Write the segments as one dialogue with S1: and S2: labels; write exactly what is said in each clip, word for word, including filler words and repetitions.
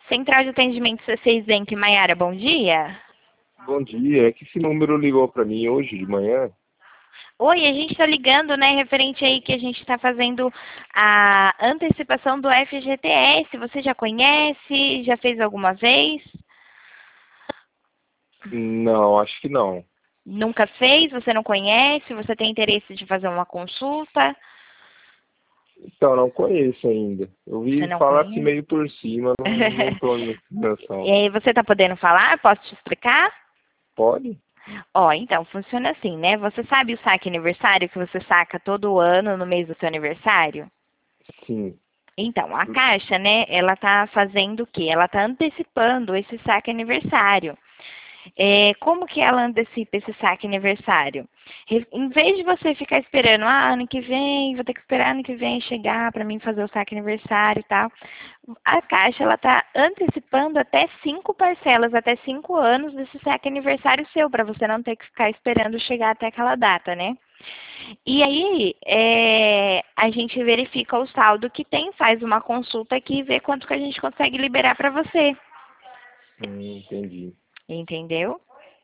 S1: Central de Atendimento C seis Zenc, Maiara, bom dia.
S2: Bom dia, é que esse número ligou para mim hoje de manhã.
S1: Oi, a gente está ligando, né, referente aí que a gente está fazendo a antecipação do F G T S. Você já conhece? Já fez alguma vez?
S2: Não, acho que não.
S1: Nunca fez? Você não conhece? Você tem interesse de fazer uma consulta?
S2: Então, não conheço ainda. Eu
S1: Você
S2: vi
S1: não
S2: falar assim
S1: conhece?
S2: meio por cima, não, não tô em noção.
S1: E aí, você está podendo falar? Posso te explicar?
S2: Pode?
S1: Ó, então, funciona assim, né? Você sabe o saque aniversário que você saca todo ano no mês do seu aniversário?
S2: Sim.
S1: Então, a Caixa, né, ela tá fazendo o quê? Ela tá antecipando esse saque aniversário. É, como que ela antecipa esse saque aniversário? Re- Em vez de você ficar esperando, ah, ano que vem, vou ter que esperar ano que vem chegar para mim fazer o saque aniversário e tal, a Caixa, ela tá antecipando até cinco parcelas, até cinco anos desse saque aniversário seu, para você não ter que ficar esperando chegar até aquela data, né? E aí, é, a gente verifica o saldo que tem, faz uma consulta aqui e vê quanto que a gente consegue liberar para você.
S2: Hum, entendi.
S1: Entendeu?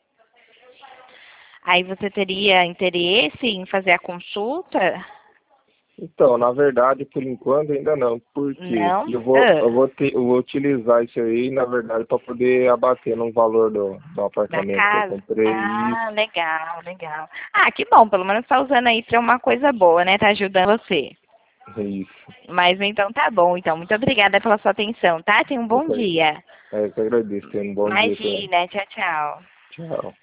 S1: Aí você teria interesse em fazer a consulta?
S2: Então, na verdade, por enquanto ainda não. Por quê?
S1: Não?
S2: Eu vou, eu
S1: Ah,
S2: vou, ter, eu vou utilizar isso aí, na verdade, para poder abater no valor do, do
S1: da
S2: apartamento que eu
S1: casa?
S2: comprei.
S1: Ah,
S2: Isso,
S1: legal, legal. Ah, que bom, pelo menos tá usando aí para uma coisa boa, né? Tá ajudando você.
S2: isso.
S1: Mas então tá bom, então. Muito obrigada pela sua atenção, tá? Tenha um
S2: Eu
S1: bom
S2: que,
S1: dia.
S2: é, eu que agradeço. Tenha um bom dia também.
S1: Imagina, tchau, tchau.
S2: Tchau.